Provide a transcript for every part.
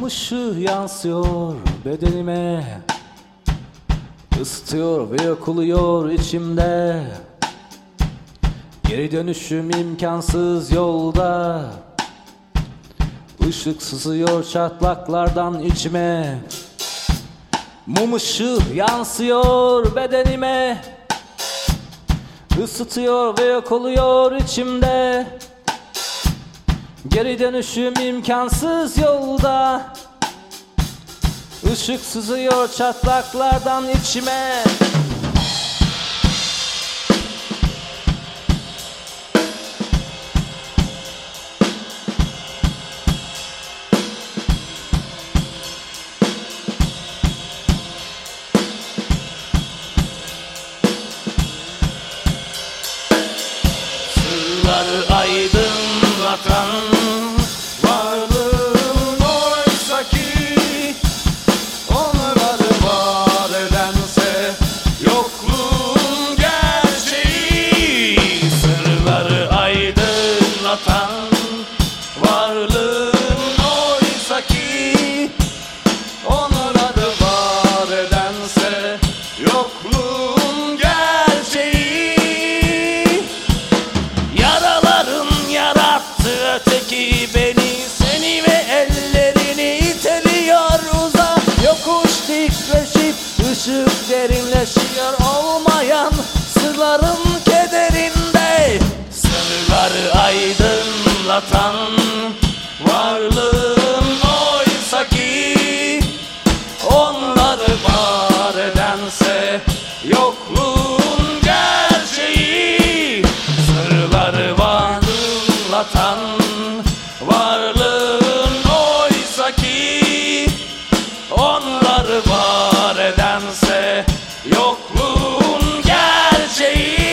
Mum ışığı yansıyor bedenime, ısıtıyor ve yakılıyor içimde. Geri dönüşüm imkansız yolda, Işık sızıyor çatlaklardan içime. Mum ışığı yansıyor bedenime, ısıtıyor ve yok oluyor içimde. Geri dönüşüm imkansız yolda, Işık sızıyor çatlaklardan içime. Sırları aydınlatan varlığım oysa ki, onları var edense yokluğun gerçeği. Sırları aydınlatan varlığım oysa ki, onları var edense yokluğun gerçeği. Yaraların yarattığı öteki beni, seni ve ellerini iteliyor uza. Yokuş dikleşip ışık derinleşiyor olmayan sırların kederinde. Sırları aydınlatan varlığım oysa ki, onları var edense yokluğun gerçeği. Sırları varlığın varlığın oysa ki, onları var edense yokluğun gerçeği.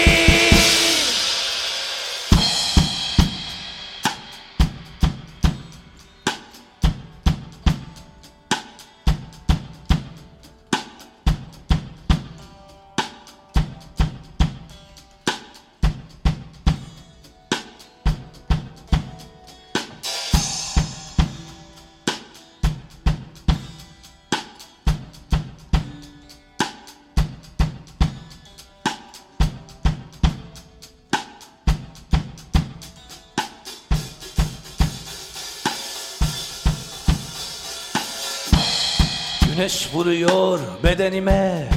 Güneş vuruyor bedenime,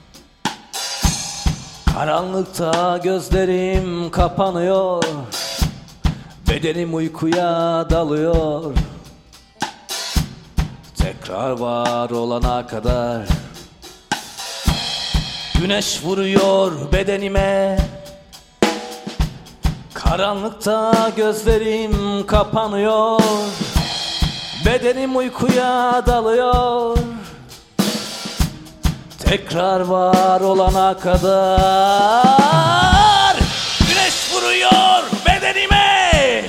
karanlıkta gözlerim kapanıyor. Bedenim uykuya dalıyor, tekrar var olana kadar. Güneş vuruyor bedenime, karanlıkta gözlerim kapanıyor. Bedenim uykuya dalıyor, tekrar var olana kadar. Güneş vuruyor bedenime,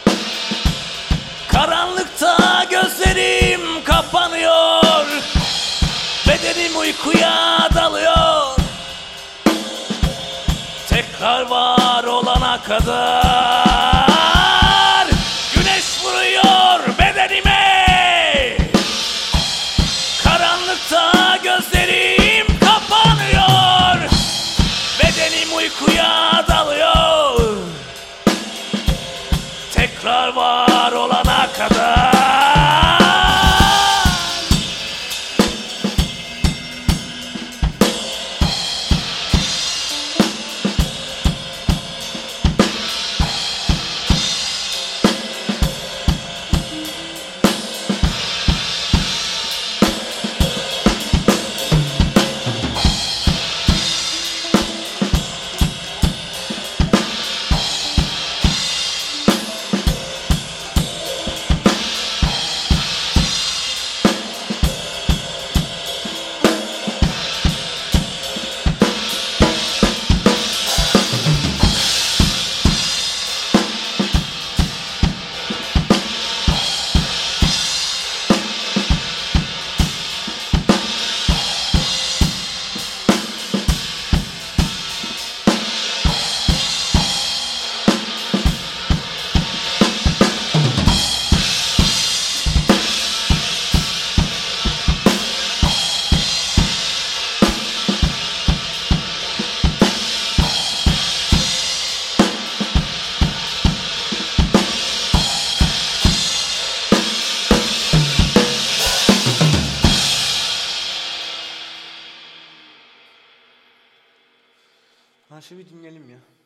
karanlıkta gözlerim kapanıyor. Bedenim uykuya dalıyor, tekrar var olana kadar. Güneş vuruyor bedenime, karanlıkta gözlerim kapanıyor. Bedenim uykuya dalıyor, tekrar var olana kadar. Marşı bir dinleyelim ya.